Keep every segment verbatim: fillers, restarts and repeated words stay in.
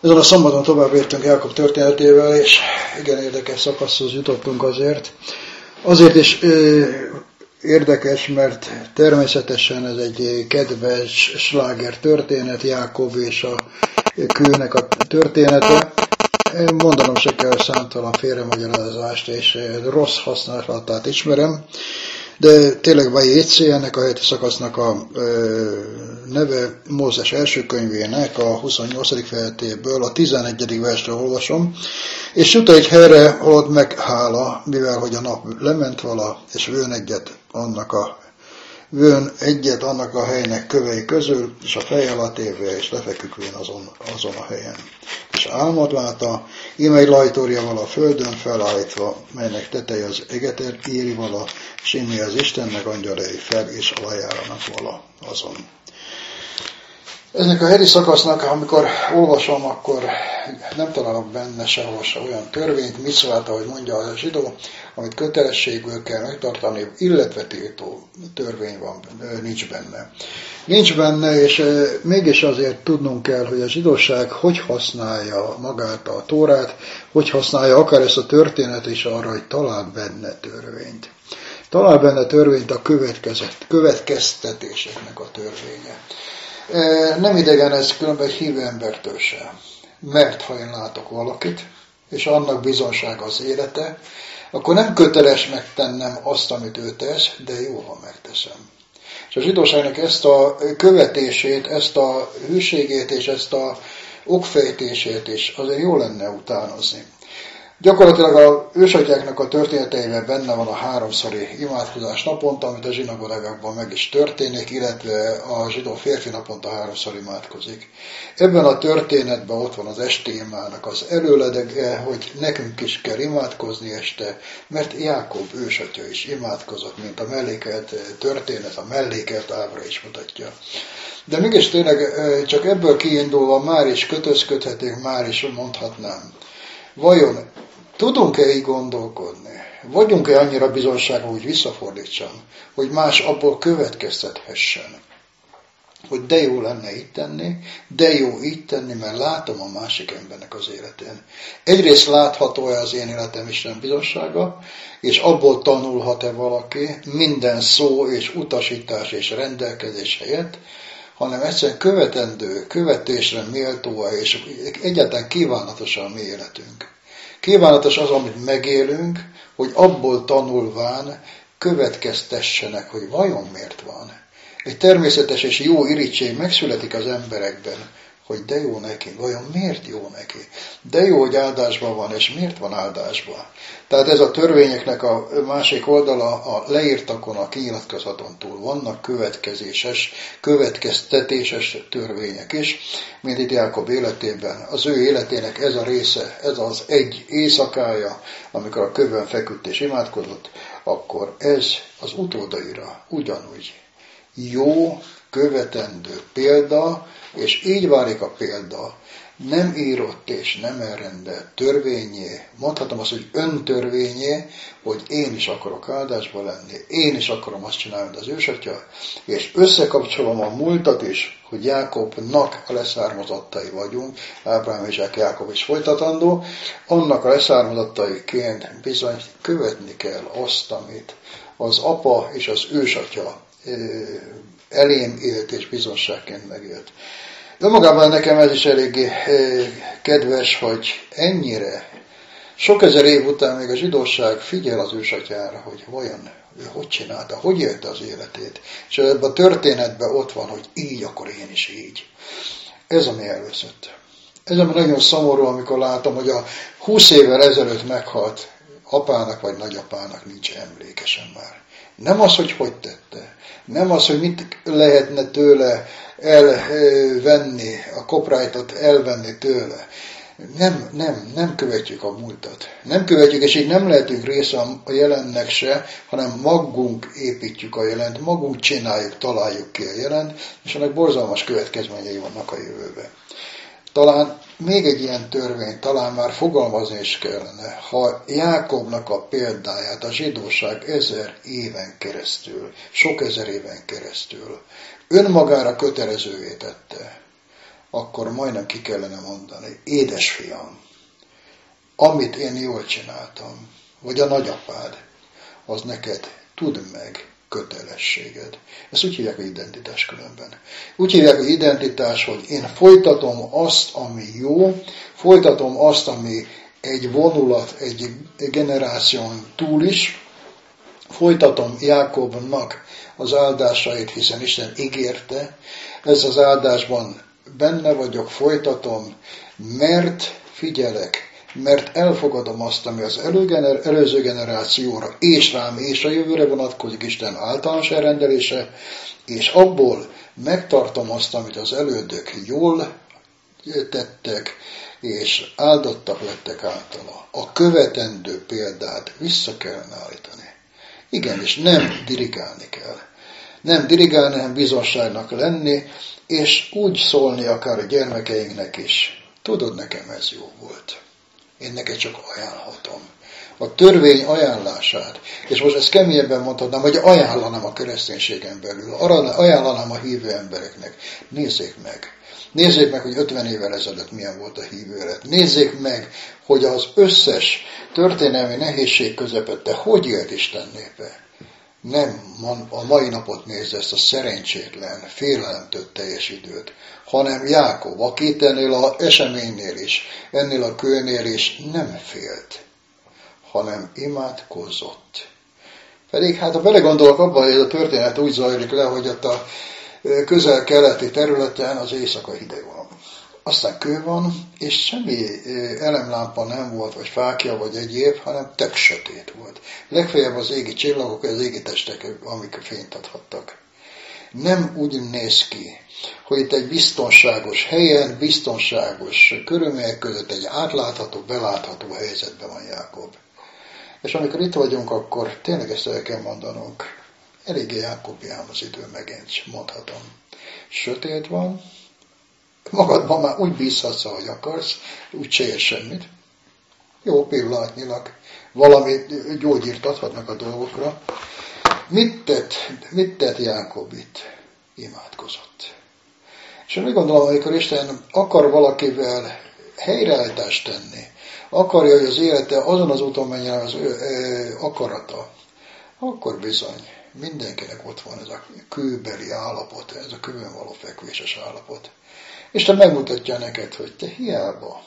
Ezen a szombaton tovább értünk Jákob történetével, és igen érdekes szakaszhoz jutottunk azért. Azért is ö, érdekes, mert természetesen ez egy kedves sláger történet, Jákob és a kőnek a története. Mondanom se kell számtalan félremagyarázást, és rossz használatát ismerem, de tényleg Vajécé, ennek a heti szakasznak a ö, neve Mózes első könyvének a huszonnyolcadik fejezetéből a tizenegyedik versre olvasom, és jut egy helyre, ahol meghála, mivel hogy a nap lement vala, és vőn egyet annak a vőn egyet annak a helynek kövei közül, és a fej alatt évve, és lefeküdvén azon, azon a helyen. És álmod látta, íme egy lajtórja vala a földön felállítva, melynek teteje az eget éri vala, és íme az Istennek angyalai fel, és alajáranak vala azon. Ennek a heti szakasznak, amikor olvasom, akkor nem találok benne sehol se olyan törvényt, mitzvát, ahogy mondja a zsidó, amit kötelességből kell megtartani, illetve tiltó törvény van, nincs benne. Nincs benne, és mégis azért tudnunk kell, hogy a zsidóság hogy használja magát a Tórát, hogy használja akár ezt a történet is arra, hogy talál benne törvényt. Talál benne törvényt a következtetéseknek a törvénye. Nem idegen ez különben hívő embertől sem. Mert ha én látok valakit, és annak bizonsága az élete, akkor nem köteles megtennem azt, amit ő tesz, de jó, ha megteszem. És a zsidóságnak ezt a követését, ezt a hűségét és ezt a okfejtését is azért jó lenne utánozni. Gyakorlatilag a ősatyáknak a történeteiben benne van a háromszori imádkozás naponta, amit a zsinagógákban meg is történik, illetve a zsidó férfi naponta háromszor imádkozik. Ebben a történetben ott van az esti imának az előledege, hogy nekünk is kell imádkozni este, mert Jákob ősatya is imádkozott, mint a mellékelt történet, a mellékelt ábra is mutatja. De mégis tényleg csak ebből kiindulva már is kötözködhetünk, már is mondhatnám. Vajon tudunk-e így gondolkodni? Vagyunk-e annyira bizonságban, hogy visszafordítsam, hogy más abból következtethessen, hogy de jó lenne így tenni, de jó így tenni, mert látom a másik embernek az életén. Egyrészt látható-e az én életem Isten bizonsága, és abból tanulhat-e valaki minden szó és utasítás és rendelkezés helyett, hanem egyszerűen követendő, követésre méltó és egyáltalán kívánatos a mi életünk. Kívánatos az, amit megélünk, hogy abból tanulván következtessenek, hogy vajon miért van. Egy természetes és jó irigység megszületik az emberekben, hogy de jó neki, vajon miért jó neki? De jó, hogy áldásban van, és miért van áldásban? Tehát ez a törvényeknek a másik oldala, a leírtakon, a kinyilatkozaton túl vannak következéses, következtetéses törvények is, mint itt Jákob életében. Az ő életének ez a része, ez az egy éjszakája, amikor a kövön feküdt és imádkozott, akkor ez az utódaira ugyanúgy jó, követendő példa, és így válik a példa, nem írott és nem elrendelt törvényé, mondhatom azt, hogy öntörvényé, hogy én is akarok áldásba lenni, én is akarom azt csinálni, mint az ősatya, és összekapcsolom a múltat is, hogy Jákobnak a leszármazottai vagyunk, Ábrahám és Jákob is folytatandó, annak a leszármazottaiként bizony követni kell azt, amit az apa és az ősatya elém élt és bizonságként megélt. De magában nekem ez is eléggé kedves, hogy ennyire sok ezer év után még a zsidóság figyel az ősatyára, hogy vajon ő hogy csinálta, hogy élte az életét. És ebben a történetben ott van, hogy így, akkor én is így. Ez ami elveszett. Ez ami nagyon szomorú, amikor látom, hogy a húsz évvel ezelőtt meghalt apának vagy nagyapának nincs emlékesen már. Nem az, hogy hogy tette. Nem az, hogy mit lehetne tőle elvenni, a copyrightot elvenni tőle. Nem, nem, nem követjük a múltat. Nem követjük, és így nem lehetünk része a jelennek se, hanem magunk építjük a jelent, magunk csináljuk, találjuk ki a jelent, és ennek borzalmas következményei vannak a jövőben. Talán még egy ilyen törvény, talán már fogalmazni is kellene, ha Jákobnak a példáját a zsidóság ezer éven keresztül, sok ezer éven keresztül önmagára kötelezővé tette, akkor majdnem ki kellene mondani, édesfiam, amit én jól csináltam, vagy a nagyapád, az neked tudd meg kötelességed. Ezt úgy hívják, hogy identitás különben. Úgy hívják, hogy identitás, hogy én folytatom azt, ami jó, folytatom azt, ami egy vonulat, egy generáción túl is, folytatom Jákobnak az áldásait, hiszen Isten ígérte, ez az áldásban benne vagyok, folytatom, mert figyelek, mert elfogadom azt, ami az előgener, előző generációra, és rám, és a jövőre vonatkozik Isten általános elrendelése, és abból megtartom azt, amit az elődök jól tettek, és áldottak lettek általa. A követendő példát vissza kellene állítani. Igen, és nem dirigálni kell. Nem dirigálni, hanem bizonságnak lenni, és úgy szólni akár a gyermekeinknek is. Tudod, nekem ez jó volt. Én neked csak ajánlhatom. A törvény ajánlását, és most ezt keményebben mondhatnám, hogy ajánlanám a kereszténységen belül, ajánlanám a hívő embereknek. Nézzék meg. Nézzék meg, hogy ötven évvel ezelőtt milyen volt a hívő élet. Nézzék meg, hogy az összes történelmi nehézség közepette hogy élt Isten népe. Nem a mai napot nézze, ezt a szerencsétlen, félelemtől teljes időt, hanem Jákob, aki itt ennél az eseménynél is, ennél a kőnél is nem félt, hanem imádkozott. Pedig hát ha belegondolok abban, hogy ez a történet úgy zajlik le, hogy ott a közel-keleti területen az éjszaka hideg van. Aztán kő van, és semmi elemlámpa nem volt, vagy fákja, vagy egyéb, hanem tök sötét volt. Legfeljebb az égi csillagok, az égi testek, amik fényt adhattak. Nem úgy néz ki, hogy itt egy biztonságos helyen, biztonságos körülmények között egy átlátható, belátható helyzetben van Jákob. És amikor itt vagyunk, akkor tényleg ezt el kell mondanunk. Eléggé Jákobiám az idő megint, mondhatom. Sötét van, magadban már úgy bízhatsz, ahogy akarsz, úgy se ér semmit. Jó, pillanatnyilag valami gyógyírt adhatnak a dolgokra. Mit tett, mit tett Jákob itt? Imádkozott. És én úgy gondolom, amikor Isten akar valakivel helyreállítást tenni, akarja, hogy az élete azon az úton menjen az ő ö, akarata, akkor bizony mindenkinek ott van ez a kőbeli állapot, ez a kőben való fekvéses állapot. Isten megmutatja neked, hogy te hiába,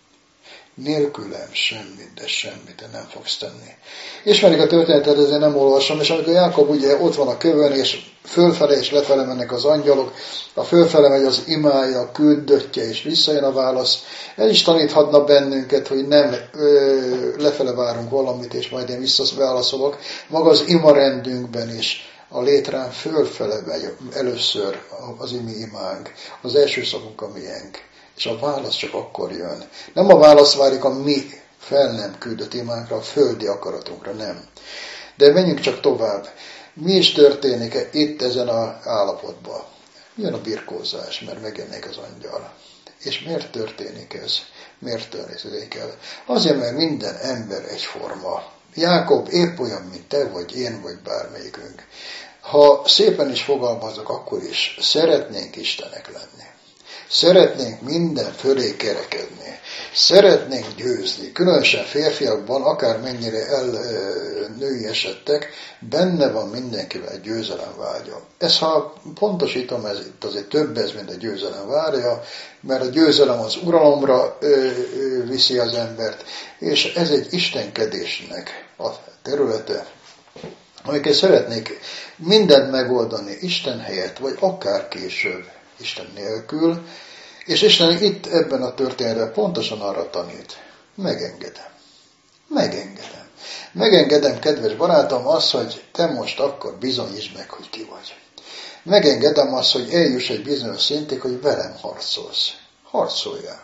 nélkülem semmit, de semmit te nem fogsz tenni. Ismerik a történetet, ezért nem olvasom, és amikor Jákob ugye ott van a kövön, és fölfele és lefele mennek az angyalok, a fölfele megy az imája, a küldöttje, és visszajön a válasz. Ez is taníthatna bennünket, hogy nem ö, lefele várunk valamit, és majd én visszaválaszolok. Maga az ima rendünkben is a létrán fölfele megy először az imi imánk, az első szavunk a miénk. És a válasz csak akkor jön. Nem a válasz válik a mi fel nem küldött imánkra, a földi akaratunkra, nem. De menjünk csak tovább. Mi is történik itt ezen az állapotban? Jön a birkózás, mert megjönnék az angyal. És miért történik ez? Miért történik el? Azért, mert minden ember egyforma. Jákob épp olyan, mint te, vagy én, vagy bármelyikünk. Ha szépen is fogalmazok, akkor is szeretnénk Istenek lenni. Szeretnénk minden fölé kerekedni. Szeretnénk győzni. Különösen férfiakban, akármennyire elnői esettek, benne van mindenkivel egy győzelem vágya. Ezt ha pontosítom, ez itt azért több ez, mint a győzelem vágya, mert a győzelem az uralomra ö, ö, viszi az embert, és ez egy istenkedésnek a területe, amiket szeretnék mindent megoldani Isten helyett, vagy akár később Isten nélkül, és Isten itt ebben a történetben pontosan arra tanít. Megengedem. Megengedem. Megengedem, kedves barátom, azt, hogy te most akkor bizonyítsd meg, hogy ki vagy. Megengedem azt, hogy eljuss egy bizonyos szintig, hogy velem harcolsz. Harcoljál.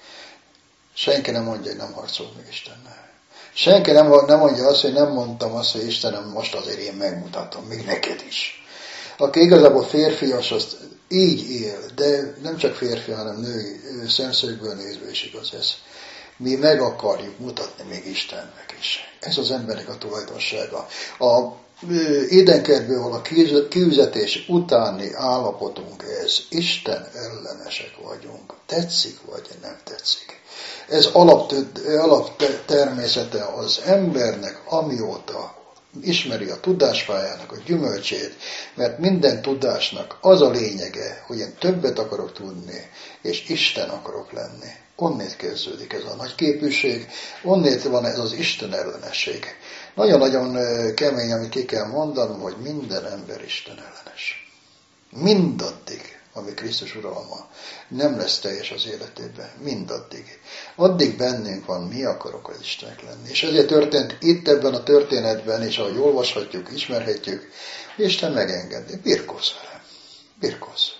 Senki nem mondja, hogy nem harcol meg Istennel. Senki nem, nem mondja azt, hogy nem mondtam azt, hogy Istenem, most azért én megmutatom, még neked is. Aki igazából férfias, azt így él, de nem csak férfi, hanem női szemszögből nézve is igaz ez. Mi meg akarjuk mutatni még Istennek is. Ez az embernek a tulajdonsága. A Édenkertből való kiüzetés utáni állapotunk ez. Isten ellenesek vagyunk. Tetszik vagy nem tetszik. Ez alap, alap természete az embernek, amióta ismeri a tudáspályának a gyümölcsét, mert minden tudásnak az a lényege, hogy én többet akarok tudni, és Isten akarok lenni. Onnét kezdődik ez a nagy képűség, onnét van ez az Isten ellenesség. Nagyon-nagyon kemény, amit ki kell mondanom, hogy minden ember Isten ellenes. Mindaddig, ami Krisztus uralma nem lesz teljes az életében. Mindaddig. Addig bennünk van, mi akarok az Istennek lenni. És ezért történt itt ebben a történetben, és ahogy olvashatjuk, ismerhetjük, hogy Isten megengedi. Birkóz velem. Birkóz.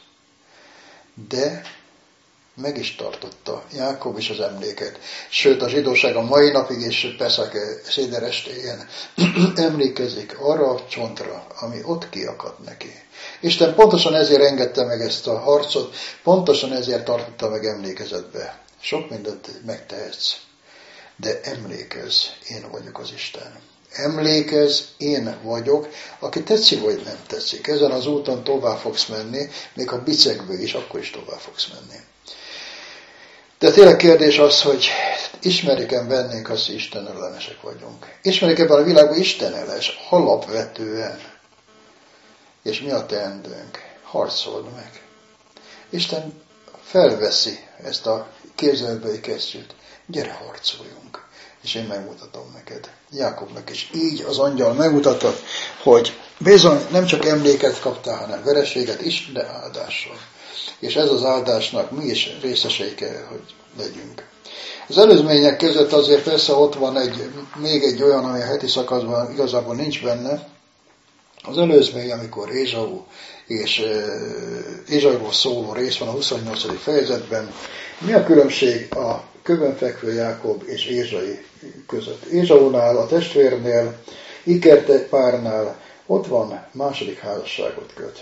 De meg is tartotta Jákob is az emléket. Sőt, a zsidóság a mai napig és Peszak széder estéjén emlékezik arra a csontra, ami ott kiakadt neki. Isten pontosan ezért engedte meg ezt a harcot, pontosan ezért tartotta meg emlékezetbe. Sok mindent megtehetsz, de emlékezz, én vagyok az Isten. Emlékezz, én vagyok, aki tetszik vagy nem tetszik. Ezen az úton tovább fogsz menni, még ha bicegve is, akkor is tovább fogsz menni. De tényleg kérdés az, hogy ismerik-e bennénk azt, hogy Isten ellenesek vagyunk. Ismerik ebben a világban Isten ellenes, alapvetően. És mi a teendőnk? Harcold meg. Isten felveszi ezt a képzeletbeli kesztyűt. Gyere, harcoljunk. És én megmutatom neked. Jákobnak is így az angyal megmutatta, hogy bizony nem csak emléket kaptál, hanem vereséget is, de áldással. És ez az áldásnak mi is részesei kell, hogy legyünk. Az előzmények között azért persze ott van egy, még egy olyan, ami a heti szakaszban igazából nincs benne. Az előzmény, amikor Ézsau és Ézsauról szóló rész van a huszonnyolcadik fejezetben. Mi a különbség a kövön fekvő Jákob és Ézsai között? Ézsaunál, a testvérnél, Ikerte párnál ott van második házasságot köt.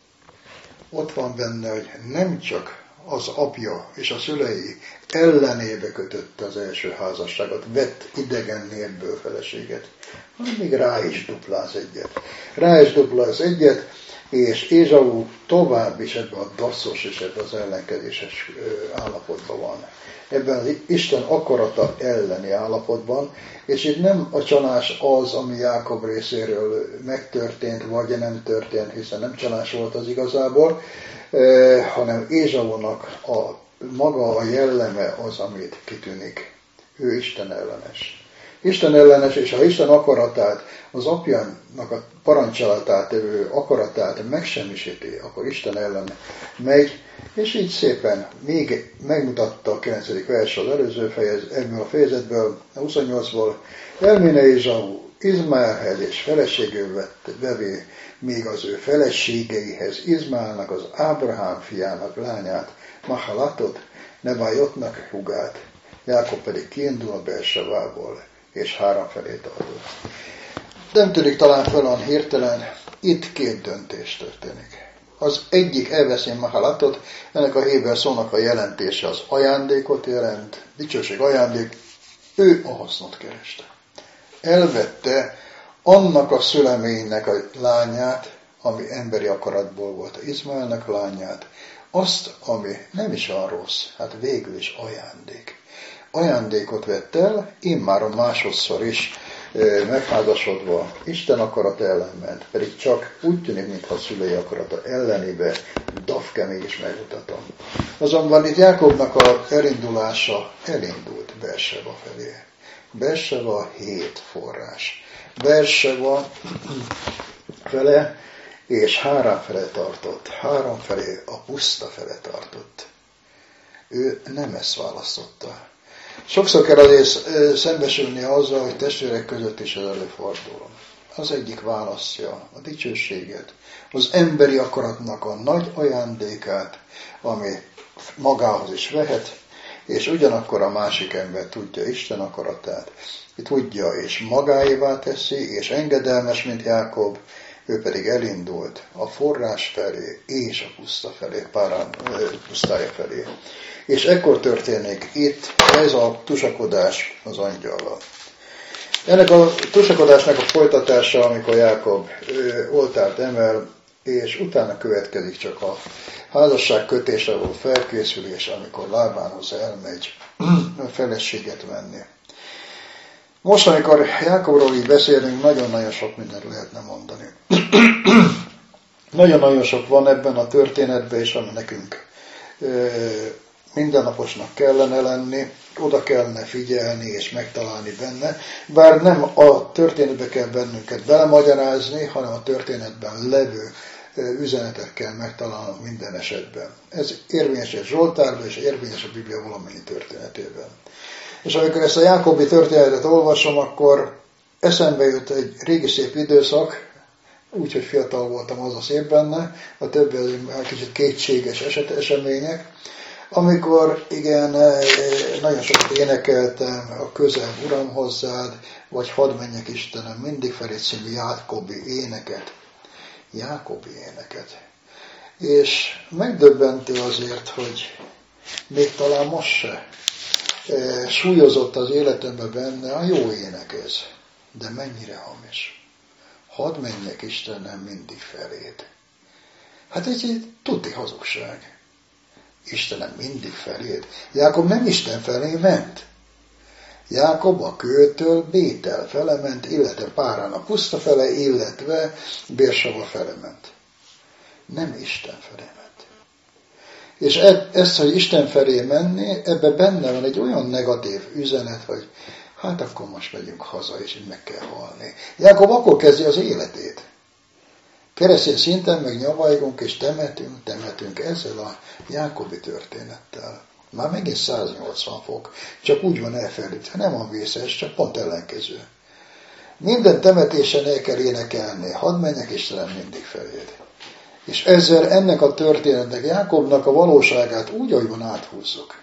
Ott van benne, hogy nem csak az apja és a szülei ellenébe kötötte az első házasságot, vett idegen népből feleséget, hanem még rá is dupláz egyet. Rá is dupláz egyet, és Ézsau tovább is ebben a dasszos és ebben az ellenkezéses állapotban van. Ebben az Isten akarata elleni állapotban, és itt nem a csalás az, ami Jákob részéről megtörtént, vagy nem történt, hiszen nem csalás volt az igazából, hanem Ézsaunak a maga a jelleme az, amit kitűnik. Ő Isten ellenes. Isten ellenes, és ha Isten akaratát, az apjának a parancsolatát, ő akaratát megsemmisíti, akkor Isten ellen megy, és így szépen még megmutatta a kilencedik vers az előző fejez, ebből a fejezetből, a huszonnyolcból, elméne Ézsau Izmaelhez és feleségül vett bevé még az ő feleségeihez Izmaelnak, az Ábrahám fiának lányát, Mahalatot, Nebajotnak hugát, Jákob pedig kiindul a Beersevából, és három felé tartott. Nem tűnik talán fel olyan hirtelen, itt két döntés történik. Az egyik elveszi Mahalatot, ennek a héber szónak a jelentése az ajándékot jelent, dicsőség ajándék, ő a hasznot kereste. Elvette annak a szüleménynek a lányát, ami emberi akaratból volt, Izmaelnek a lányát, azt, ami nem is olyan rossz, hát végül is ajándék. Ajándékot vett el, immáron másodszor is e, megházasodva Isten akarat ellen ment, pedig csak úgy tűnik, mintha a szülei akarata ellenébe, Dafke mégis megmutatom. Azonban itt Jákobnak a elindulása elindult Beerseba felé. Beerseba hét forrás. Beerseba fele és Hárán fele tartott. Hárán felé a puszta fele tartott. Ő nem ezt választotta. Sokszor kell azért szembesülni azzal, hogy testvérek között is ez előfordul. Az egyik választja a dicsőséget, az emberi akaratnak a nagy ajándékát, ami magához is vehet, és ugyanakkor a másik ember tudja Isten akaratát, tudja és magáévá teszi, és engedelmes, mint Jákob, ő pedig elindult a forrás felé és a puszta felé, Párán pusztája felé. És ekkor történik itt ez a tusakodás az angyallal. Ennek a tusakodásnak a folytatása, amikor Jákob oltárt emel, és utána következik csak a házasság kötésre való felkészülés, amikor Lábánhoz elmegy a feleséget venni. Most, amikor Jákobról így beszélünk, nagyon-nagyon sok mindent lehetne mondani. Nagyon-nagyon sok van ebben a történetben, és ami nekünk mindennaposnak kellene lenni, oda kellene figyelni és megtalálni benne, bár nem a történetbe kell bennünket belemagyarázni, hanem a történetben levő üzenetet kell megtalálnunk minden esetben. Ez érvényes egy Zsoltárban, és érvényes a Biblia valamennyi történetében. És amikor ezt a Jákobi történetet olvasom, akkor eszembe jött egy régi szép időszak, úgyhogy fiatal voltam, az a szép benne, a többi az egy kicsit kétséges eset, események, amikor igen, nagyon sokat énekeltem a közel Uram hozzád, vagy hadd menjek Istenem, mindig felé című Jákobi éneket. Jákobi éneket. És megdöbbentő azért, hogy még talán most se e, súlyozott az életemben benne a jó ének ez. De mennyire hamis. Hadd menjek Istenem mindig feléd. Hát ez egy tuti hazugság. Istenem mindig feléd. Jákob nem Isten felé ment. Jákob a kőtől Bétel fele ment, illetve Párán a puszta fele, illetve Bérsava fele ment. Nem Isten felé ment. És e, ezt, hogy Isten felé menni, ebben benne van egy olyan negatív üzenet, hogy hát akkor most megyünk haza, és így meg kell halni. Jákob akkor kezdi az életét. Keresztény szinten meg nyavajgunk, és temetünk, temetünk ezzel a Jákobi történettel. Már megint száznyolcvan fok, csak úgy van elfelejtve, nem van vészes, csak pont ellenkező. Minden temetésen el kell énekelni, hadd menjek Istenem mindig feléd. És ezzel ennek a történetnek, Jákobnak a valóságát úgy, ahogy van, áthúzzuk.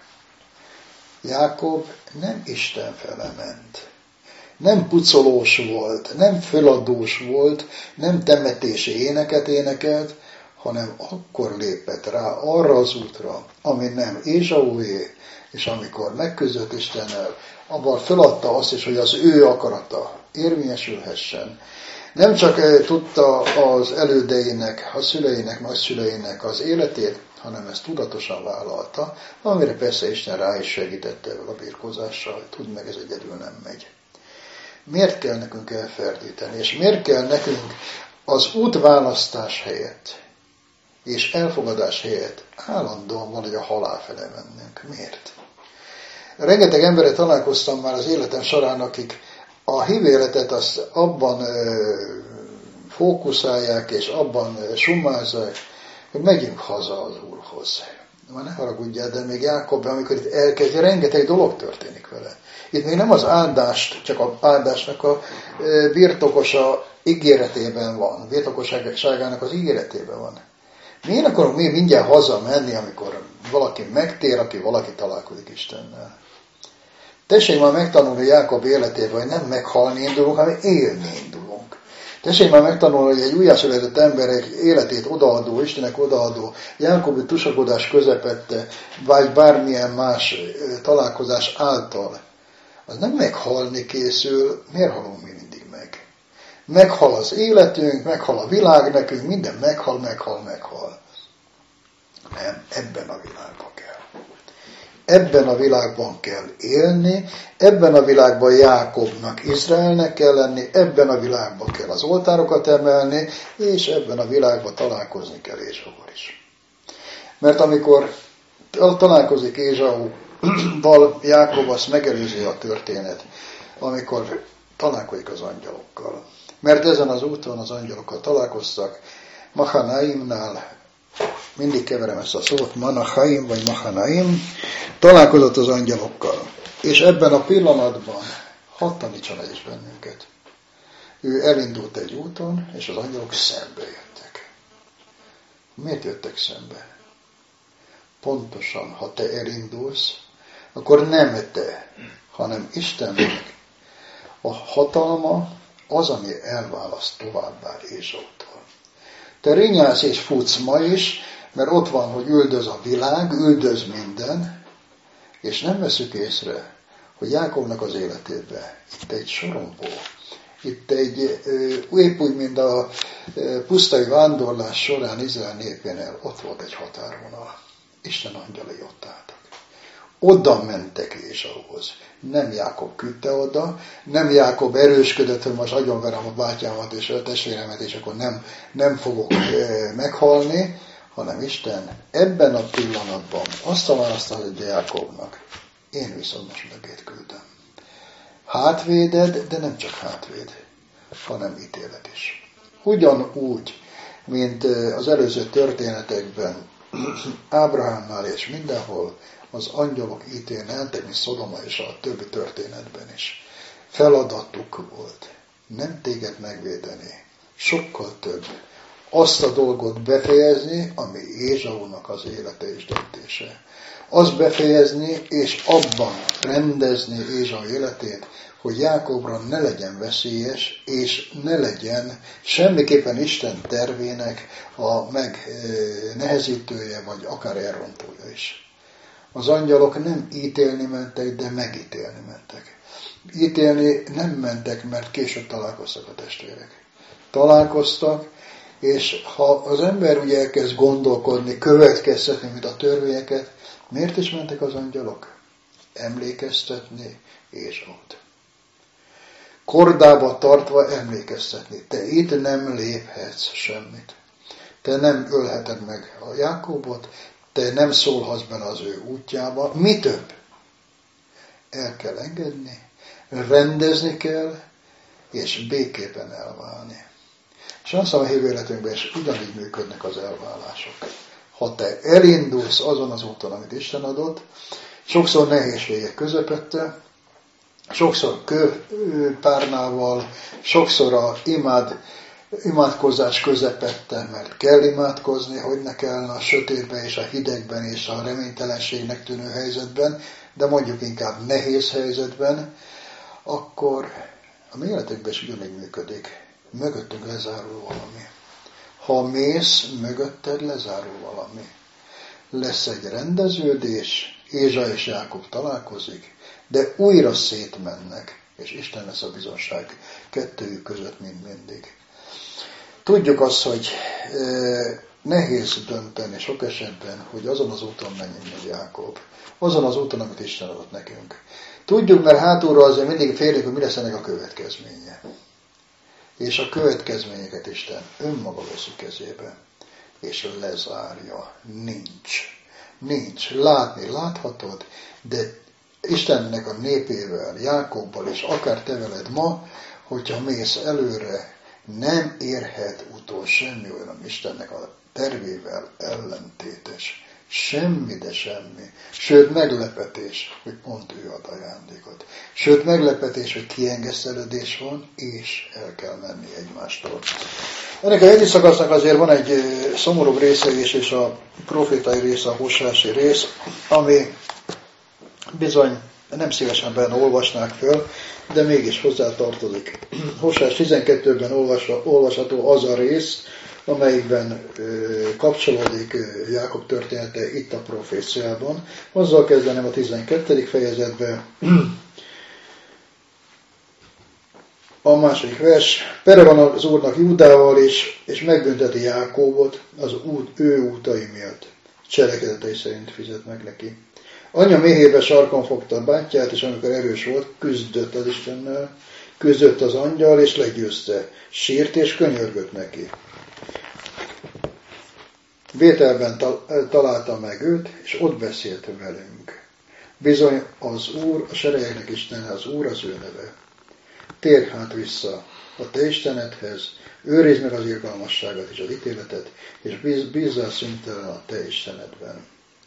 Jákob nem Isten fele ment. Nem pucolós volt, nem föladós volt, nem temetési éneket énekelt, hanem akkor lépett rá arra az útra, ami nem Ézsaué, és amikor megküzdött Istennel, abban feladta azt is, hogy az ő akarata érvényesülhessen. Nem csak tudta az elődeinek, a szüleinek, nagyszüleinek az életét, hanem ezt tudatosan vállalta, amire persze Isten rá is segítette a birkózással, hogy tudd meg, ez egyedül nem megy. Miért kell nekünk elferdíteni, és miért kell nekünk az útválasztás helyett és elfogadás helyett állandóan valahogy a halál fele mennünk? Miért? Rengeteg emberre találkoztam már az életem során, akik a hívéletet azt abban ö, fókuszálják, és abban ö, summázzák, hogy megyünk haza az Úrhoz. Már ne haragudjál, de még Jákob, amikor itt elkezdje, rengeteg dolog történik vele. Itt még nem az áldást, csak az áldásnak a birtokosa ígéretében van, birtokosságának az ígéretében van. Miért akarunk mi mindjárt haza menni, amikor valaki megtér, aki valaki találkozik Istennel? Tessék már megtanulni Jákob életében, hogy nem meghalni indulunk, hanem élni indulunk. Tessék már megtanulni, hogy egy újjászületett ember egy életét odaadó, Istennek odaadó, Jákobi tusakodás közepette, vagy bármilyen más találkozás által, az nem meghalni készül, miért halunk mi mindig meg? Meghal az életünk, meghal a világ nekünk, minden meghal, meghal, meghal. Nem, ebben a világban kell. Ebben a világban kell élni, ebben a világban Jákobnak, Izraelnek kell lenni, ebben a világban kell az oltárokat emelni, és ebben a világban találkozni kell Ézsauval is. Mert amikor találkozik Ézsauval, Jákob, azt megelőzi a történet, amikor találkozik az angyalokkal. Mert ezen az úton az angyalokkal találkoztak, Mahanaimnál, mindig keverem ezt a szót, Manahaim vagy Mahanaim, találkozott az angyalokkal. És ebben a pillanatban hadd tanítson el is bennünket. Ő elindult egy úton, és az angyalok szembe jöttek. Miért jöttek szembe? Pontosan, ha te elindulsz, akkor nem te, hanem Istennek a hatalma az, ami elválaszt továbbá Ézsautól. Te rinyálsz és futsz ma is, mert ott van, hogy üldöz a világ, üldöz minden, és nem veszük észre, hogy Jákobnak az életében itt egy sorompó, itt egy, épp úgy, mint a pusztai vándorlás során Izrael népénél, ott volt egy határvonal. Isten angyalai ott álltak. Oda mentek Ézsauhoz. Nem Jákob küldte oda, nem Jákob erősködött, hogy most agyonverem a bátyámat és a testvéremet, és akkor nem, nem fogok meghalni, hanem Isten ebben a pillanatban azt a választ adja Jákobnak. Én viszont most mögét küldöm. Hátvéded, de nem csak hátvéd, hanem ítélet is. Ugyanúgy, mint az előző történetekben, Ábrahámnál és mindenhol az angyalok ítélnek, mint Szodoma és a többi történetben is. Feladatuk volt nem téged megvédeni, sokkal több. Azt a dolgot befejezni, ami Ézsaunak az élete és döntése. Azt befejezni, és abban rendezni Ézsau életét, hogy Jákobra ne legyen veszélyes, és ne legyen semmiképpen Isten tervének a megnehezítője, vagy akár elrontója is. Az angyalok nem ítélni mentek, de megítélni mentek. Ítélni nem mentek, mert később találkoztak a testvérek. Találkoztak, és ha az ember ugye elkezd gondolkodni, következtetni, mint a törvényeket, miért is mentek az angyalok? Emlékeztetni Ézsaut. Kordába tartva emlékeztetni. Te itt nem léphetsz semmit. Te nem ölheted meg a Jákobot, te nem szólhatsz bele az ő útjába. Mi több? El kell engedni, rendezni kell, és békében elválni. És azt a hívő életünkben is ugyanígy működnek az elválások. Ha te elindulsz azon az úton, amit Isten adott, sokszor nehézségek közepette, sokszor kőpárnával, sokszor a imád, imádkozás közepette, mert kell imádkozni, hogy ne kellene a sötétben és a hidegben és a reménytelenségnek tűnő helyzetben, de mondjuk inkább nehéz helyzetben, akkor a mi életünkben is ugyanígy működik. Mögöttünk lezárul valami. Ha mész, mögötted lezárul valami. Lesz egy rendeződés, Ézsa és Jákob találkozik, de újra szétmennek, és Isten lesz a bizonság kettőjük között, mint mindig. Tudjuk azt, hogy e, nehéz dönteni sok esetben, hogy azon az úton menjünk, mint Jákob. Azon az úton, amit Isten adott nekünk. Tudjuk, mert hátulról azért mindig félünk, hogy mi lesz ennek a következménye. És a következményeket Isten önmaga veszi kezébe, és lezárja. Nincs. Nincs. Látni láthatod, de Istennek a népével, Jákobbal, és akár te veled ma, hogyha mész előre, nem érhet utol semmi olyan, ami Istennek a tervével ellentétes. Semmi, de semmi. Sőt, meglepetés, hogy pont ő ad ajándékot. Sőt, meglepetés, hogy kiengesztelődés van, és el kell menni egymástól. Ennek a hegyi szakasznak azért van egy szomorúbb része is, és a profétai része, a hosási rész, ami bizony nem szívesen benne olvasnák föl, de mégis hozzá tartozik. Hosás tizenkettőben olvasva, olvasható az a rész, amelyikben ö, kapcsolódik ö, Jákob története itt a proféciában. Azzal kezdenem a tizenkettedik fejezetben. A második vers. Pere van az Úrnak Júdával is, és megbünteti Jákobot az út, ő útai miatt. Cselekedetei szerint fizet meg neki. Anya méhébe sarkon fogta a bátyját, és amikor erős volt, küzdött az Istennel, küzdött az angyal, és legyőzte. Sírt és könyörgött neki. Bételben találta meg őt, és ott beszélt velünk. Bizony az Úr, a seregeknek Istene, az Úr az ő neve. Térj hát vissza a te Istenedhez, őrizd meg az irgalmasságot és az ítéletet, és bízzál szüntelen a te Istenedben.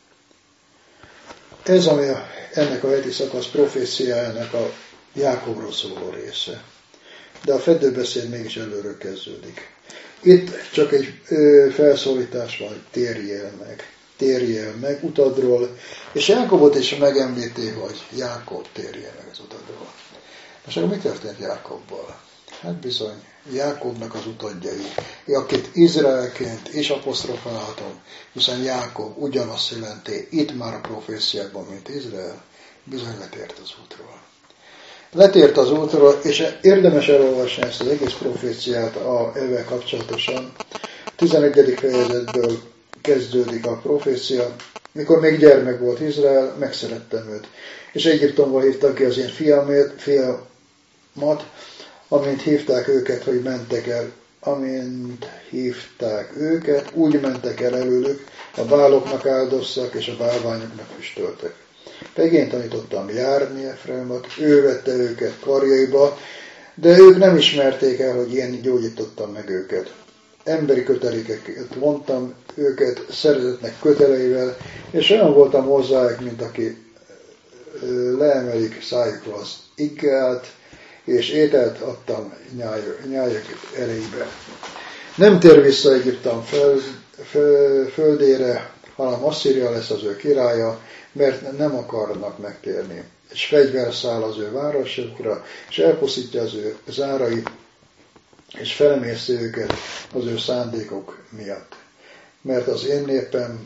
Ez, ami a, ennek a heti szakasz proféciájának a Jákobról szóló része. De a fedőbeszéd mégis előről kezdődik. Itt csak egy ö, felszólítás van, hogy térjél meg. Térjél meg utadról, és Jákobot is megemlíti, hogy Jákob térjél meg az utadról. Most akkor mi történt Jákobbal? Hát bizony, Jákobnak az utódjai, akit Izraelként is apostrofálhatom, hiszen Jákob ugyanazt jelenti itt már a proféciákban, mint Izrael, Bizony letért az útról. Letért az útról, és érdemes elolvasni ezt az egész proféciát a, ezzel kapcsolatosan. tizenegyedik fejezetből kezdődik a profécia. Mikor még gyermek volt Izrael, megszerettem őt. És Egyiptomból hívtak ki az én fiamét, fiamat, amint hívták őket, hogy mentek el. Amint hívták őket, úgy mentek el előlük, a báloknak áldoztak, és a bálványoknak füstöltek. Pegén tanítottam járni Efraimot, ő vette őket karjaiba, de ők nem ismerték el, hogy én gyógyítottam meg őket. Emberi kötelékeket vontam őket szeretetnek köteleivel, és olyan voltam hozzájuk, mint aki leemelik szájukról az igát, és ételt adtam nyájuk erejébe. Nem tér vissza Egyiptom föld, föld, földére, hanem Asszíria lesz az ő királya, mert nem akarnak megtérni. És fegyver száll az ő városokra, és elpusztítja az ő zárait, és felmészti őket az ő szándékok miatt. Mert az én népem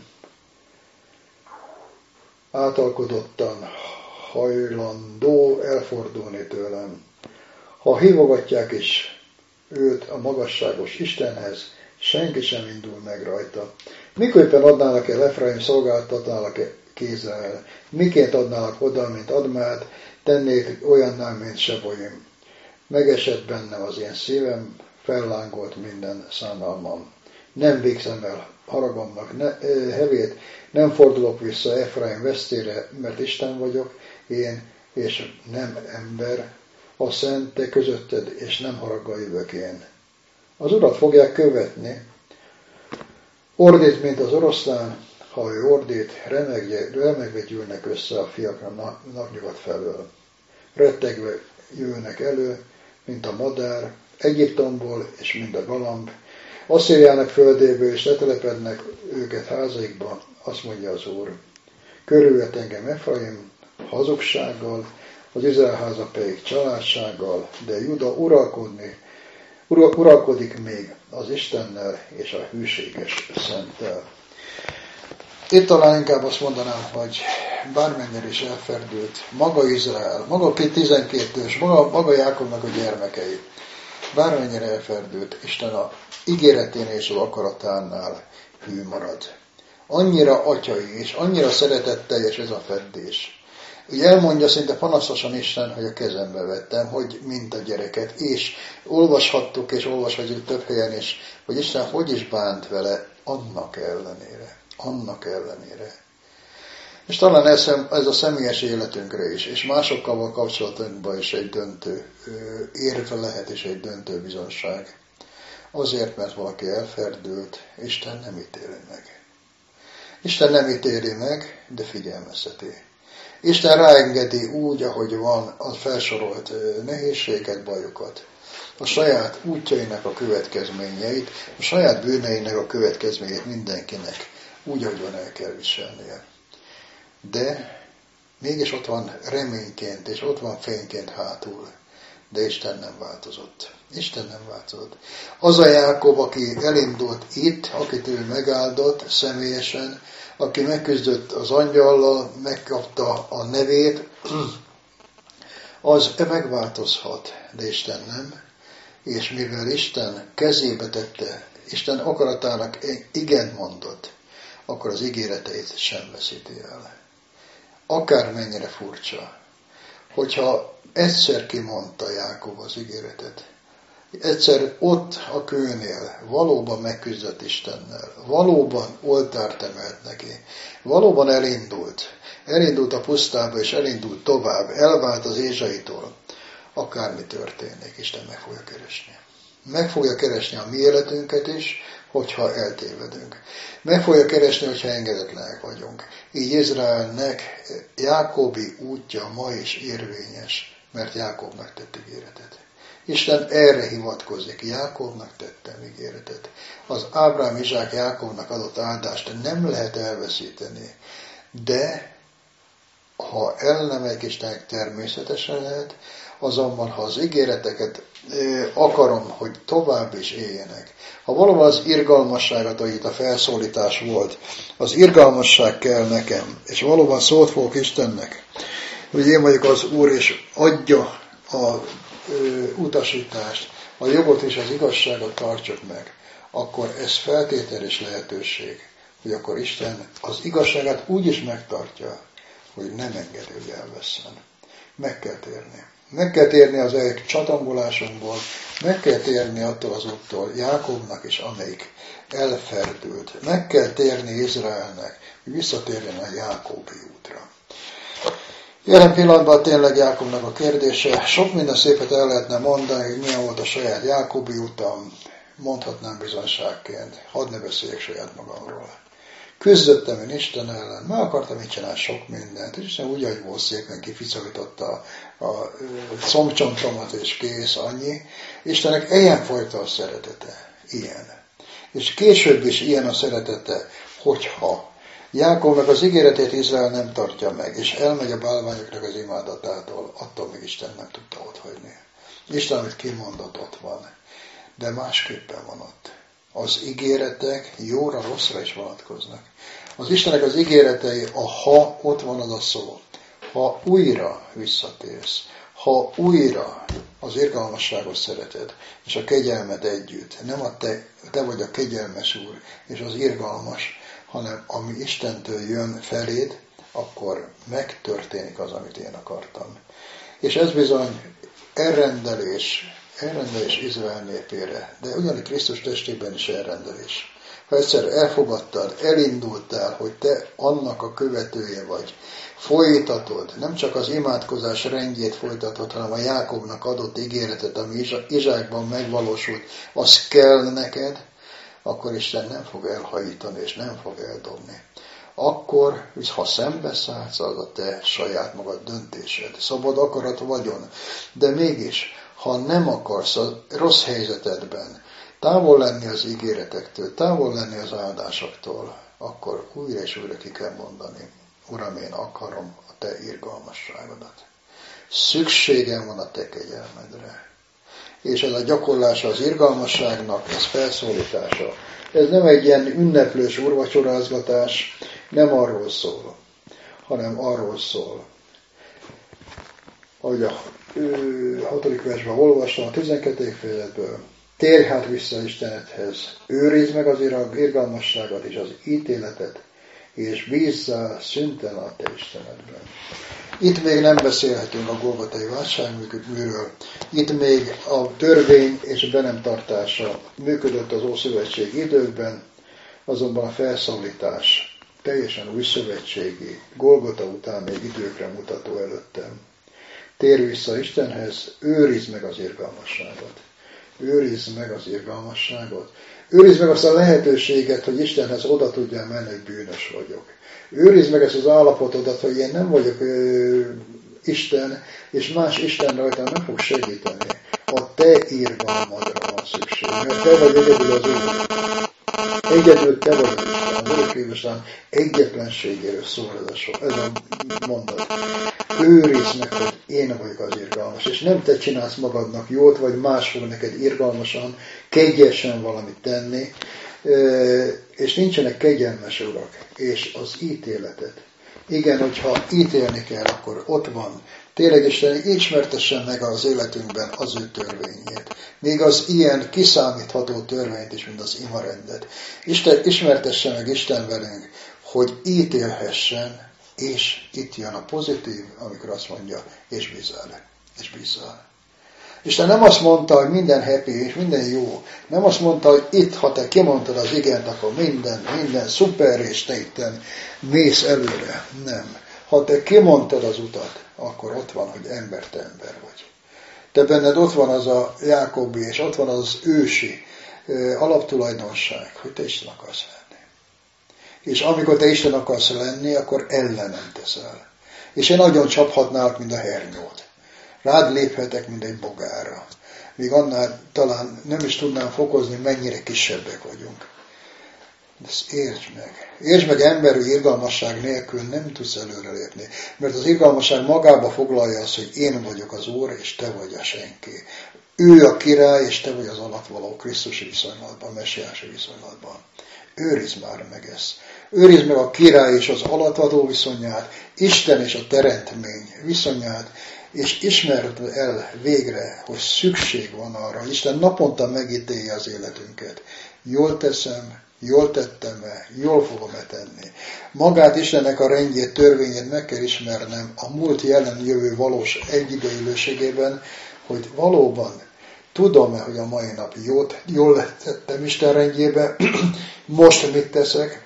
általkodottan hajlandó elfordulni tőlem. Ha hívogatják is őt a magasságos Istenhez, senki sem indul meg rajta. Miképpen adnának el Efraim, szolgáltatnának-e kézzel? Miként adnának oda, mint Admát, tennék olyannál, mint Seboim. Megesett bennem az én szívem, fellángolt minden szánalmam. Nem végzem el haragomnak ne, eh, hevét, nem fordulok vissza Efraim vesztére, mert Isten vagyok, én, és nem ember, a szent te közötted, és nem haraggal jövök én. Az Urat fogják követni, ordít, mint az oroszlán, ha ő ordít, remegve, remegve gyűlnek össze a fiak a napnyugat felől. Rettegve jönnek elő, mint a madár, Egyiptomból, és mint a galamb. Asszíriának földéből, és letelepednek őket házaikba, azt mondja az Úr. Körülvet engem Efraim hazugsággal, az Izrael háza pedig családsággal, de Juda uralkodni, ura, uralkodik még az Istennel és a hűséges Szenttel. Itt talán inkább azt mondanám, hogy bármennyire is elferdült, maga Izrael, maga tizenkét ős, maga, maga Jákobnak a gyermekei, bármennyire elferdült, Isten a ígéretén és az akaratánál hű marad. Annyira atyai, és annyira szeretetteljes ez a feddés. Úgy elmondja szinte panaszosan Isten, hogy a kezembe vettem, hogy mint a gyereket, és olvashattuk, és olvashatjuk több helyen is, hogy Isten hogy is bánt vele, annak ellenére. Annak ellenére. És talán ez, ez a személyes életünkre is, és másokkal kapcsolatunkban is egy döntő érve lehet, és egy döntő bizonság. Azért, mert valaki elferdült, Isten nem ítéli meg. Isten nem ítéli meg, de figyelmezteti. Isten ráengedi úgy, ahogy van, a felsorolt nehézséget, bajokat. A saját útjainak a következményeit, a saját bűneinek a következményeit mindenkinek úgy, ahogy van, el kell viselnie. De mégis ott van reményként, és ott van fényként hátul. De Isten nem változott. Isten nem változott. Az a Jákob, aki elindult itt, akit ő megáldott személyesen, aki megküzdött az angyallal, megkapta a nevét, az megváltozhat, de Isten nem. És mivel Isten kezébe tette, Isten akaratának igen mondott, akkor az ígéreteit sem veszíti el. Akármennyire furcsa, hogyha egyszer kimondta Jákob az ígéretet, egyszer ott a kőnél valóban megküzdött Istennel, valóban oltárt emelt neki, valóban elindult, elindult a pusztába, és elindult tovább, elvált az Ézsaitól, akármi történik, Isten meg fogja keresni. Meg fogja keresni a mi életünket is, hogyha eltévedünk. Meg fogja keresni, hogyha engedetlenek vagyunk. Így Izraelnek Jákobi útja ma is érvényes, mert Jákobnak tett ígéretet. Isten erre hivatkozik. Jákobnak tettem ígéretet. Az Ábrám, Izsák, Jákobnak adott áldást nem lehet elveszíteni. De ha el nem megy Istennek, természetesen lehet, azonban ha az ígéreteket e, akarom, hogy tovább is éljenek, ha valóban az irgalmasságot, ahogy itt a felszólítás volt, az irgalmasság kell nekem, és valóban szót fogok Istennek, hogy én vagyok az Úr, és adja a ö, utasítást, a jogot és az igazságot tartsuk meg, akkor ez feltétel és lehetőség, hogy akkor Isten az igazságát úgy is megtartja, hogy nem engedi, hogy elvesszen. Meg kell térni. Meg kell térni az egy csatangolásunkból, meg kell térni attól az úttól Jákobnak is, amelyik elferdült. Meg kell térni Izraelnek, hogy visszatérjen a Jákobi útra. Jelen pillanatban tényleg Jákobnak a kérdése, sok minden szépet el lehetne mondani, hogy milyen volt a saját Jákobi utam, mondhatnám bizonságként, hadd ne beszéljek saját magamról. Küzdöttem én Isten ellen, meg akartam így csinálni sok mindent, és Isten úgy, ahogy volt, szépen kificorította a, a combcsontomat, és kész, annyi. Istennek ilyen fajta a szeretete, ilyen. És később is ilyen a szeretete, hogyha Jákobnak az ígéretét Izrael nem tartja meg, és elmegy a bálványoknak az imádatától, attól még Isten nem tudta otthagyni. Isten, amit kimondott, ott van, de másképpen van ott. Az ígéretek jóra, rosszra is vonatkoznak. Az Istennek az ígéretei, a ha, ott van az a szó. Ha újra visszatérsz, ha újra az irgalmasságot szereted, és a kegyelmet együtt, nem a te, te vagy a kegyelmes Úr, és az irgalmas, hanem ami Istentől jön feléd, akkor megtörténik az, amit én akartam. És ez bizony elrendelés, elrendelés Izrael népére, de ugyanígy Krisztus testében is elrendelés. Ha egyszer elfogadtad, elindultál, hogy te annak a követője vagy, folytatod, nem csak az imádkozás rendjét folytatod, hanem a Jákobnak adott ígéretet, ami Izsákban megvalósult, az kell neked, akkor Isten nem fog elhajítani, és nem fog eldobni. Akkor, ha szembeszállsz, az a te saját magad döntésed. Szabad akarat vagyon. De mégis, ha nem akarsz a rossz helyzetedben távol lenni az ígéretektől, távol lenni az áldásoktól, akkor újra és újra ki kell mondani, Uram, én akarom a te irgalmasságodat. Szükségem van a te kegyelmedre. És ez a gyakorlása az irgalmasságnak, ez felszólítása. Ez nem egy ilyen ünneplős úrvacsorázgatás, nem arról szól, hanem arról szól. Ahogy a hatodik versben olvastam, a tizenkettedik fejezetből, térj hát vissza Istenedhez, őrizd meg az irgalmasságot és az ítéletet, és bízzál szüntelen a te Istenedben. Itt még nem beszélhetünk a Golgotai váltságműről. Itt még a törvény és a be nem tartása működött az Ószövetség időkben, azonban a felszólítás teljesen új szövetségi, Golgota után még időkre mutató előttem. Térj vissza Istenhez, őrizd meg az irgalmasságot. Őrizd meg az irgalmasságot. Őrizd meg azt a lehetőséget, hogy Istenhez oda tudjál menni, hogy bűnös vagyok. Őrizd meg ezt az állapotodat, hogy én nem vagyok ö, Isten, és más Isten rajta nem fog segíteni. A te irgalmadra van szükség, mert te vagy egyedül az Úr. Egyedül te vagy az Isten, az örökkévalóság egyetlenségéről szól ez a, so, ez a mondat. Őrizd meg, hogy én vagyok az irgalmas, és nem te csinálsz magadnak jót, vagy más fog neked irgalmasan, kegyesen valamit tenni, és nincsenek kegyelmes urak, és az ítéletet. Igen, hogyha ítélni kell, akkor ott van. Tényleg Isten ismertessen meg az életünkben az ő törvényét. Még az ilyen kiszámítható törvényt is, mint az imarendet. Isten ismertesse meg Isten velünk, hogy ítélhessen, és itt jön a pozitív, amikor azt mondja, és bízzál, és bízzál. Isten nem azt mondta, hogy minden happy és minden jó. Nem azt mondta, hogy itt, ha te kimondtad az igent, akkor minden, minden szuper, és te itten mész előre. Nem. Ha te kimondtad az utat, akkor ott van, hogy ember, te ember vagy. Te benned ott van az a Jákobi, és ott van az ősi alaptulajdonság, hogy te Isten akarsz lenni. És amikor te Isten akarsz lenni, akkor ellenem teszel. És én nagyon csaphatnálak, mint a hernyót. Rád léphetek, mint egy bogára. Még annál talán nem is tudnám fokozni, mennyire kisebbek vagyunk. De ezt értsd meg. Értsd meg, emberi irgalmasság nélkül nem tudsz előrelépni. Mert az irgalmasság magába foglalja azt, hogy én vagyok az Úr, és te vagy a senki. Ő a király, és te vagy az alattvaló Krisztusi viszonylatban, messiási viszonylatban. Őrizd már meg ezt. Őrizd meg a király és az alattvaló viszonyát, Isten és a teremtmény viszonyát, és ismerd el végre, hogy szükség van arra, hogy Isten naponta megítélje az életünket. Jól teszem, jól tettem-e, jól fogom-e tenni. Magát Istennek a rendjét, törvényét meg kell ismernem a múlt, jelen, jövő valós egyidejűségében, hogy valóban tudom-e, hogy a mai nap jót, jól tettem Isten rendjébe, most mit teszek,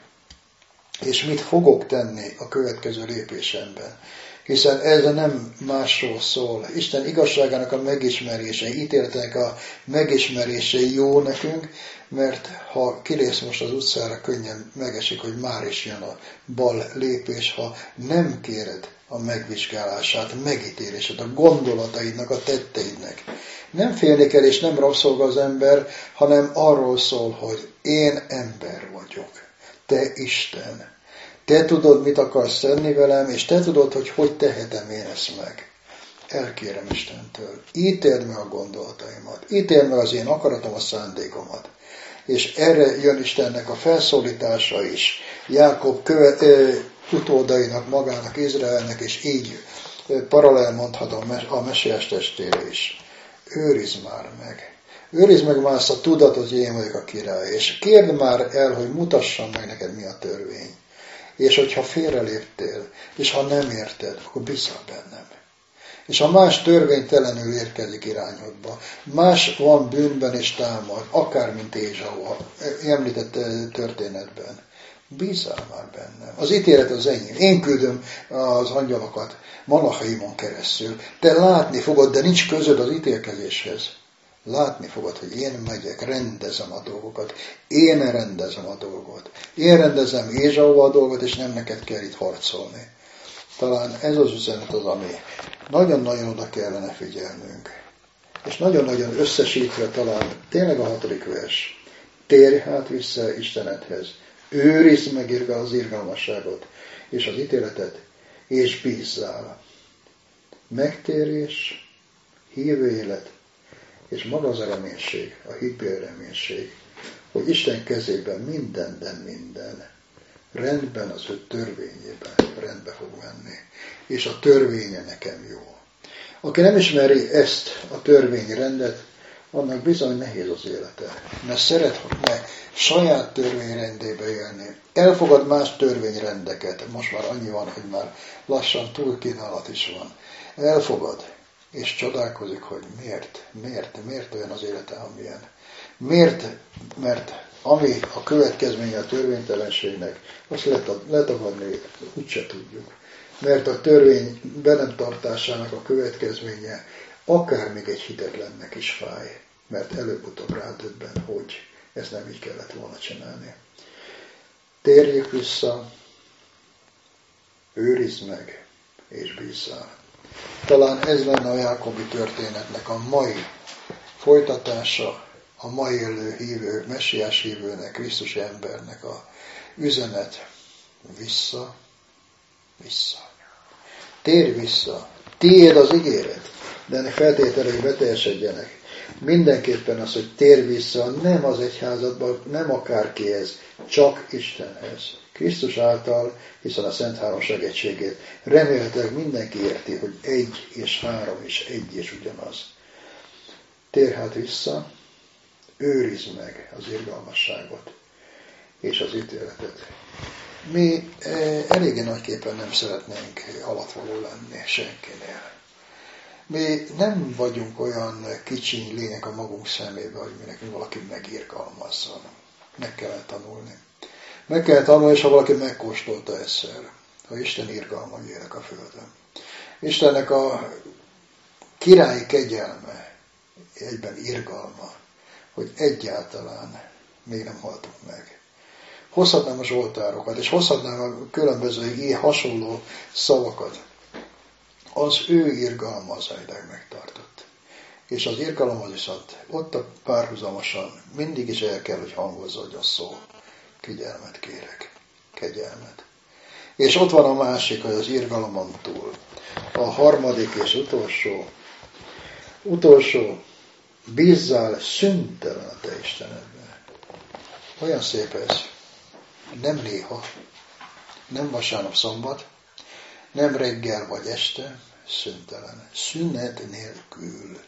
és mit fogok tenni a következő lépésemben. Hiszen ez nem másról szól. Isten igazságának a megismerése, ítéletének a megismerése jó nekünk, mert ha kilépsz most az utcára, könnyen megesik, hogy már is jön a bal lépés, ha nem kéred a megvizsgálását, megítélését, a gondolataidnak, a tetteidnek. Nem félni kell, és nem rabszolga az ember, hanem arról szól, hogy én ember vagyok, te Isten. Te tudod, mit akarsz tenni velem, és te tudod, hogy hogy tehetem én ezt meg. Elkérem Istentől. Ítéld meg a gondolataimat. Ítéld meg az én akaratom, a szándékomat. És erre jön Istennek a felszólítása is. Jákob köve, ö, utódainak, magának, Izraelnek, és így ö, paralel mondhatom a mesiás testére is. Őrizd már meg. Őrizd meg már azt a tudatot, hogy én vagyok a király. És kérd már el, hogy mutassam meg neked, mi a törvény. És hogyha félreléptél, és ha nem érted, akkor bízzál bennem. És ha más törvénytelenül érkezik irányodba, más van bűnben és támad, akár mint Ézsau említett történetben, bízzál már bennem. Az ítélet az enyém. Én küldöm az angyalokat Malachaimon keresztül. Te látni fogod, de nincs közöd az ítélkezéshez. Látni fogod, hogy én megyek, rendezem a dolgokat. Én rendezem a dolgot. Én rendezem Ézsauval a dolgot, és nem neked kell itt harcolni. Talán ez az üzenet az, ami nagyon-nagyon oda kellene figyelnünk. És nagyon-nagyon összesítve talán tényleg a hatodik vers. Térj hát vissza Istenedhez. Őrizd meg az irgalmasságot és az ítéletet, és bízzál. Megtérés, hívő élet, és maga az a reménység, a hitbéli reménység, hogy Isten kezében minden, de minden rendben az ő törvényében rendbe fog menni. És a törvénye nekem jó. Aki nem ismeri ezt a törvényrendet, annak bizony nehéz az élete. Mert szeretne saját törvényrendébe élni. Elfogad más törvényrendeket. Most már annyi van, hogy már lassan túlkínálat is van. Elfogad. És csodálkozik, hogy miért, miért, miért olyan az élete, amilyen. Miért? Mert ami a következménye a törvénytelenségnek, azt letagadni úgyse tudjuk. Mert a törvény be nem tartásának a következménye akár még egy hitetlennek is fáj, mert előbb-utóbb rádöbben, hogy ez nem így kellett volna csinálni. Térjék vissza, őrizd meg, és bízzál. Talán ez lenne a jákobi történetnek a mai folytatása, a mai élő hívő, messiás hívőnek, Krisztus embernek a üzenet. Vissza, vissza. Térj vissza. Tiéd az ígéret, de ennek feltételei beteljesedjenek. Mindenképpen az, hogy térj vissza, nem az egyházadban, nem akárkihez, csak Istenhez. Krisztus által, hiszen a Szent Háromság egységét remélhetőleg mindenki érti, hogy egy és három és egy és ugyanaz. Térj hát vissza, őrizd meg az irgalmasságot és az ítéletet. Mi eléggé nagyképpen nem szeretnénk alattvaló lenni senkinél. Mi nem vagyunk olyan kicsiny lények a magunk szemébe, hogy mi nekünk valaki megirgalmazzon. Meg kell tanulni. Meg kell tanulni, és ha valaki megkóstolta egyszer, hogy Isten irgalma élek a földön. Istennek a királyi kegyelme, egyben irgalma, hogy egyáltalán még nem haltunk meg. Hozhatnám a zsoltárokat, és hozhatnám a különböző ilyen hasonló szavakat. Az ő irgalma az egyleg megtartott. És az irgalom az viszont ott a párhuzamosan mindig is el kell, hogy hangozódjon szó. Kegyelmet kérek. Kegyelmet. És ott van a másik, hogy az irgalomon túl. A harmadik és utolsó. Utolsó. Bízzál szüntelen a te Istenedben. Olyan szép ez. Nem néha, nem vasárnap, szombat, nem reggel vagy este, szüntelen, szünet nélkül.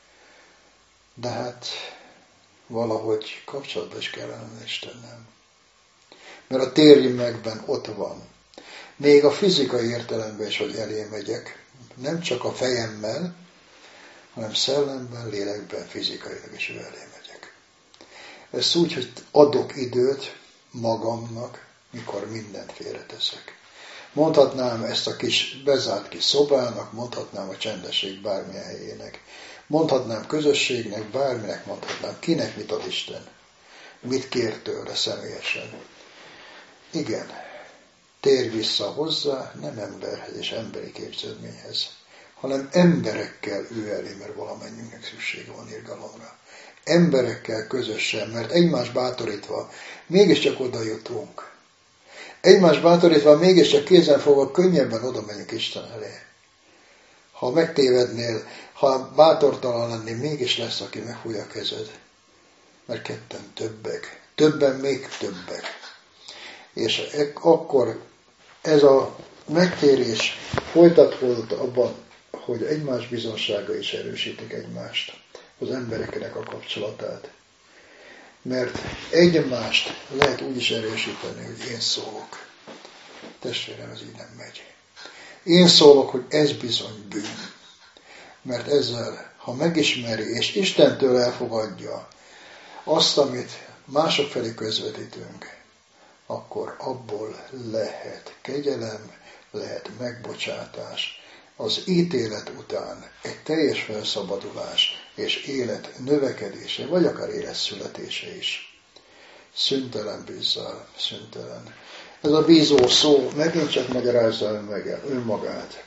De hát valahogy kapcsolatban is kellene Istennel. Mert a térjünkben ott van. Még a fizikai értelemben is, hogy elé megyek, nem csak a fejemmel, hanem szellemben, lélekben, fizikailag is elé megyek. Ezt úgy, hogy adok időt magamnak, mikor mindent félreteszek. Mondhatnám ezt a kis bezárt kis szobának, mondhatnám a csendesség bármilyen helyének. Mondhatnám közösségnek, bárminek mondhatnám. Kinek mit ad Isten? Mit kér tőle személyesen? Igen, térj vissza hozzá, nem emberhez és emberi képződményhez, hanem emberekkel ő elé, mert valamennyiünknek szüksége van irgalomra. Emberekkel közösen, mert egymás bátorítva mégiscsak oda jutunk. Egymás bátorítva mégiscsak kézenfogva könnyebben oda megyünk Isten elé. Ha megtévednél, ha bátortalan lennél, mégis lesz, aki megfújja a kezed. Mert ketten többek. Többen még többek. És akkor ez a megtérés folytatódott abban, hogy egymás bizonsága is erősítik egymást, az embereknek a kapcsolatát. Mert egymást lehet úgy is erősíteni, hogy én szólok. Testvérem, ez így nem megy. Én szólok, hogy ez bizony bűn. Mert ezzel, ha megismeri, és Istentől elfogadja azt, amit mások felé közvetítünk, akkor abból lehet kegyelem, lehet megbocsátás, az ítélet után egy teljes felszabadulás és élet növekedése, vagy akár élet születése is. Szüntelen bízzal, szüntelen. Ez a bízó szó megint csak magyarázza meg önmagát.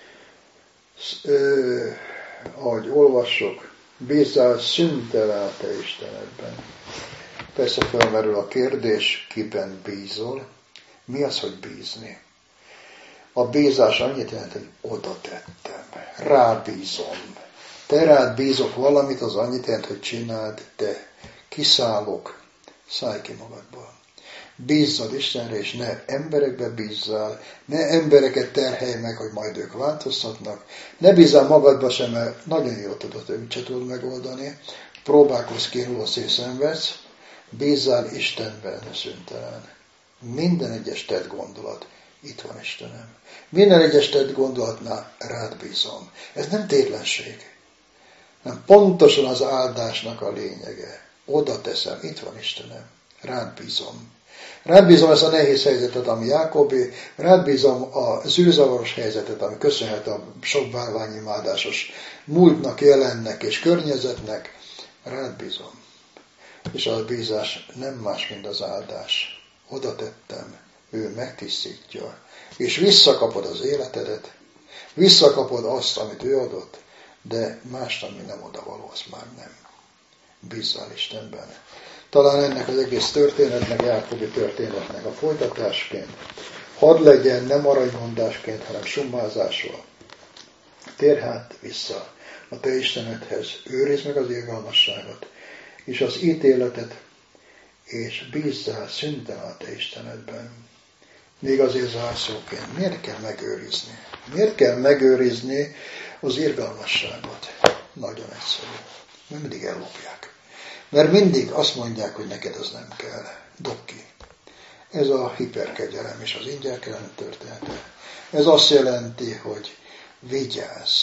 Ö, ahogy olvassuk, bízzál szüntelen a te Istenedben. Persze felmerül a kérdés, kiben bízol. Mi az, hogy bízni? A bízás annyit jelent, hogy oda tettem, rábízom. Te rád bízok valamit, az annyit jelent, hogy csináld, te kiszállok, szállj ki magadból. Bízzad Istenre, és ne emberekbe bízzál, ne embereket terhelj meg, hogy majd ők változtatnak. Ne bízzál magadba sem, mert nagyon jól tudod, hogy mit tudod megoldani. Próbálkozz, kínulsz és szenvedsz. Bízzál Istenben szüntelen. Minden egyes tett gondolat. Itt van Istenem. Minden egyes tett gondolatnál rád bízom. Ez nem tétlenség. Nem pontosan az áldásnak a lényege. Oda teszem, itt van Istenem. Rád bízom. Rád bízom ezt a nehéz helyzetet, ami Jákobé, rád bízom a zűrzavaros helyzetet, ami köszönhet a sok bálványimádásos múltnak, jelennek és környezetnek. Rád bízom. És a bízás nem más, mint az áldás. Oda tettem, ő megtisztítja. És visszakapod az életedet, visszakapod azt, amit ő adott, de mást, ami nem odavaló, azt már nem. Bízzál Istenben. Talán ennek az egész történetnek, Jákobi történetnek a folytatásként, hadd legyen nem aranymondásként, hanem summázásra. Térj hát vissza a te Istenedhez, őrizd meg az irgalmasságot, és az ítéletet, és bízzál szünten a te Istenedben. Még azért zárszóként, miért kell megőrizni? Miért kell megőrizni az irgalmasságot? Nagyon egyszerű. Mert mindig ellopják. Mert mindig azt mondják, hogy neked az nem kell. Dob ki. Ez a hiperkegyelem és az ingyenkelem története. Ez azt jelenti, hogy vigyázz.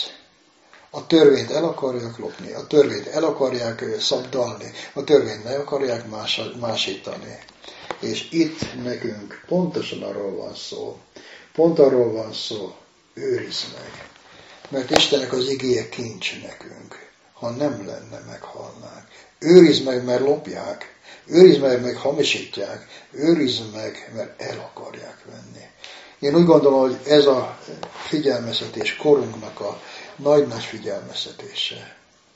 A törvényt el akarják lopni, a törvényt el akarják szabdalni, a törvényt meg akarják más, másítani. És itt nekünk pontosan arról van szó. Pont arról van szó, őrizd meg. Mert Istennek az igéje kincs nekünk. Ha nem lenne, meghalnánk. Őrizd meg, mert lopják. Őrizd meg, meg hamisítják. Őrizd meg, mert el akarják venni. Én úgy gondolom, hogy ez a figyelmeztetés korunknak a nagy-nagy figyelmeztetése.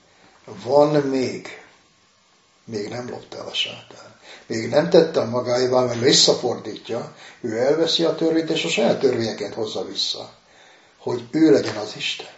Van még, még nem lopta el a sátán. Még nem tette a magáévá, mert visszafordítja, ő elveszi a törvényt, és a saját törvényeket hozza vissza. Hogy ő legyen az Isten.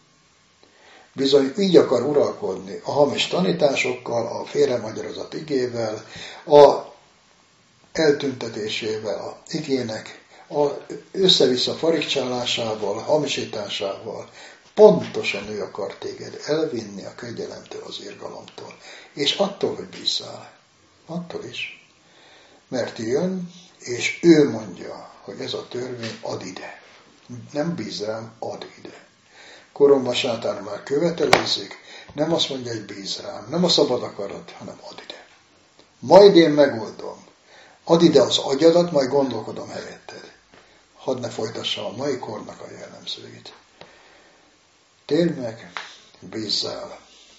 Bizony így akar uralkodni a hamis tanításokkal, a félremagyarázat igével, a eltüntetésével a igének, a össze-vissza farigcsálásával, hamisításával pontosan ő akar téged elvinni a kegyelemtől, az irgalomtól. És attól, hogy bízzál. Attól is. Mert jön, és ő mondja, hogy ez a törvény, ad ide. Nem bíz rám, ad ide. Koromban sátán már követelezik, nem azt mondja, hogy bíz rám, nem a szabad akarat, hanem ad ide. Majd én megoldom. Add ide az agyadat, majd gondolkodom helyetted. Hadd ne folytassam a mai kornak a jellemzőit. Térj meg, bízzál.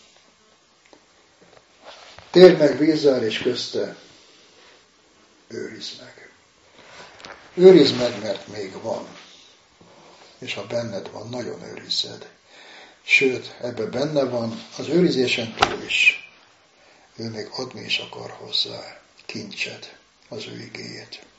Térj meg, bízzál, és közte őrizd meg. Őrizd meg, mert még van. És ha benned van, nagyon őrizzed. Sőt, ebbe benne van, az őrizésen túl is. Ő még adni is akar hozzá kincset, az ő igéjét.